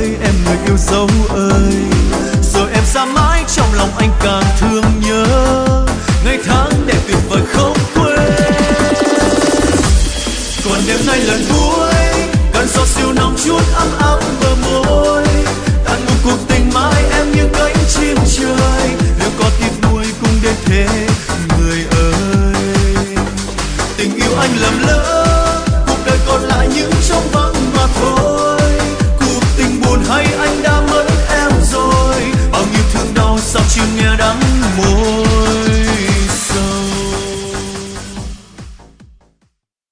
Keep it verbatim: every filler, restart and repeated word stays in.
ơi em người yêu dấu ơi, rồi em xa mãi trong lòng anh càng thương nhớ ngày tháng đẹp tuyệt vời không quên. Còn đêm nay lần cuối